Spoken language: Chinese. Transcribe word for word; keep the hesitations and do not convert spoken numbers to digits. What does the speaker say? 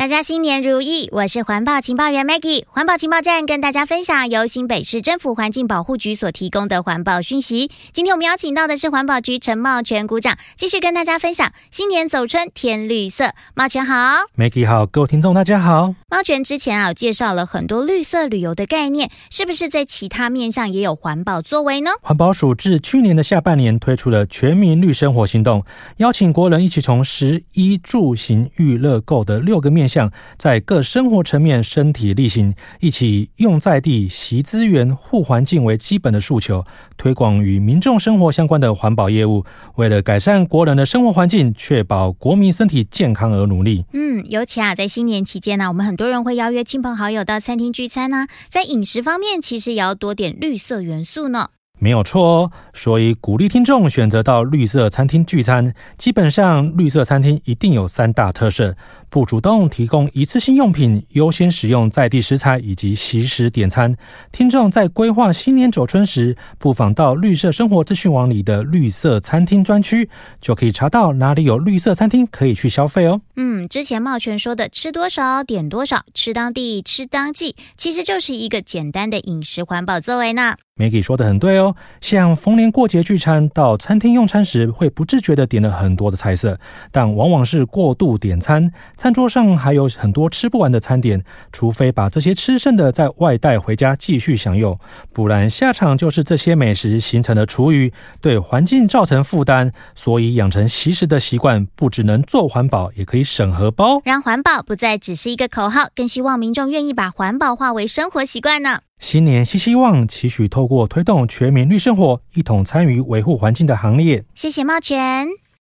大家新年如意，我是环保情报员 Maggie。 环保情报站跟大家分享由新北市政府环境保护局所提供的环保讯息。今天我们邀请到的是环保局陈茂全股长，继续跟大家分享新年走春添绿色。茂全好。 Maggie 好，各位听众大家好。 茂全之前啊有介绍了很多绿色旅游的概念，是不是在其他面向也有环保作为呢？ 环保署自去年的下半年推出了全民绿生活行动，邀请国人一起从食衣住行娱乐购的六个面向，在各生活层面身体力行，一起用在地、惜资源、护环境为基本的诉求，推广与民众生活相关的环保业务，为了改善国人的生活环境，确保国民身体健康而努力。 嗯，尤其啊在新年期间呢、啊，我们很多人会邀约亲朋好友到餐厅聚餐啊，在饮食方面其实也要多点绿色元素呢。 没有错哦，所以鼓励听众选择到绿色餐厅聚餐。基本上绿色餐厅一定有三大特色：不主动提供一次性用品，优先使用在地食材以及惜食点餐。听众在规划新年走春时，不妨到绿色生活资讯网里的绿色餐厅专区，就可以查到哪里有绿色餐厅可以去消费哦。 嗯，之前茂全说的吃多少点多少，吃当地吃当季，其实就是一个简单的饮食环保作为呢。 Maggie 说得很对哦，像逢年过节聚餐，到餐厅用餐时会不自觉地点了很多的菜色，但往往是过度点餐，餐桌上还有很多吃不完的餐点，除非把这些吃剩的再外带回家继续享用，不然下场就是这些美食形成的厨余，对环境造成负担。所以养成惜食的习惯，不只能做环保，也可以省荷包， 让环保不再只是一个口号，更希望民众愿意把环保化为生活习惯呢。 新年新希望，期许透过推动全民绿生活，一同参与维护环境的行列。 谢谢茂全。